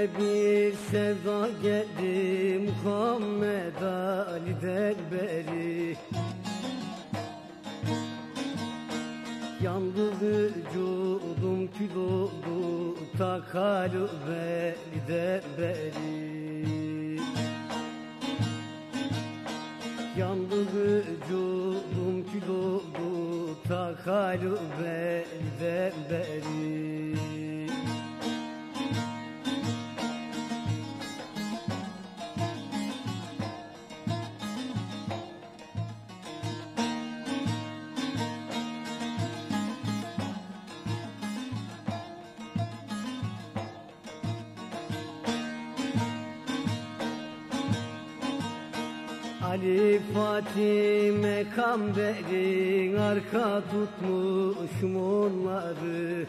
Gönlüme bir sevda geldi Muhammed Ali'den beri. Yandı vücudum, kül oldu ta kalbeliden beri. Yandı vücudum, kül oldu ta kalbeliden beri. Ali Fatime Kamber'in arka tutmuşum onları.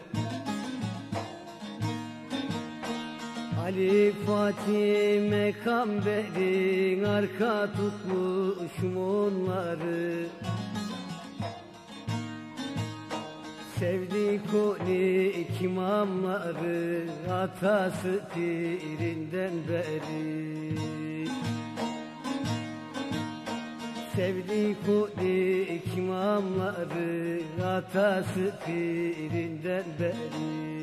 Ali Fatime Kamber'in arka tutmuşum onları. Sevdik o ilk imamları atası pirinden beri. Sevdik o ilk imamları atası pirinden beri.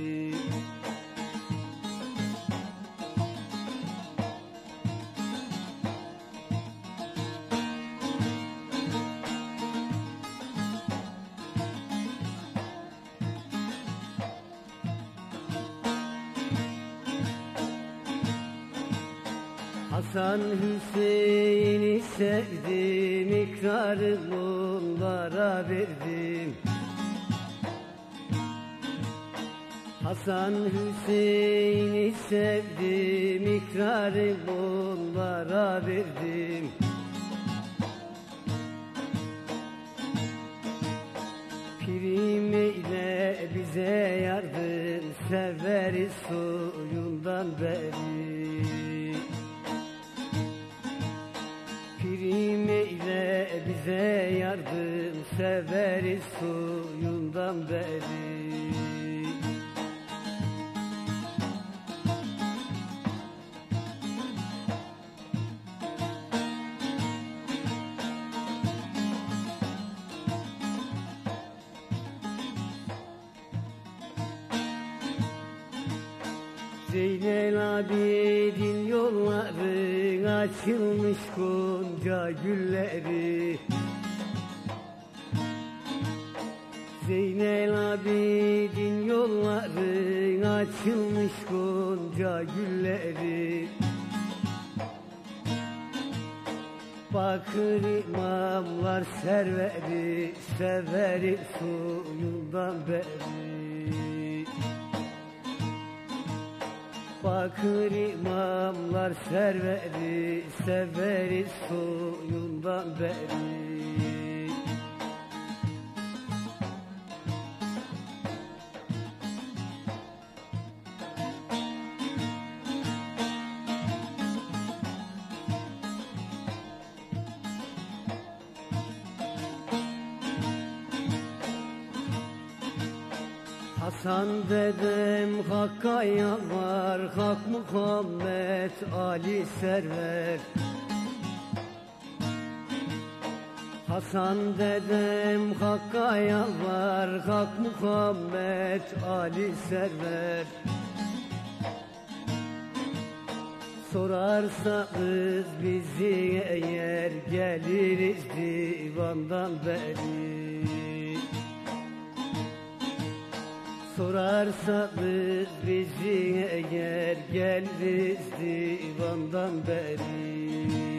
Hasan Hüseyin'i sevdim, ikrarımı onlara verdim. Hasan Hüseyin'i sevdim, ikrarımı onlara verdim. Pirim eyle bize yardım, severiz soyundan beri. Pirim eyle bize yardım, severiz suyundan beri. Zeynel Abidin yolları açılmış gonca gülleri. Zeynel Abidin yolları açılmış gonca gülleri. Bakır imamlar serveri, severi suyundan beri. Bakır imamlar serveri, severi suyundan beri. Hasan dedem Hakk'a yalvar, Hak Muhammed Ali server. Hasan dedem Hakk'a yalvar, Hak Muhammed Ali server. Sorarsanız bizi eğer, geliriz divandan beri. Sorarsanız bizi eğer, geliriz divandan beri.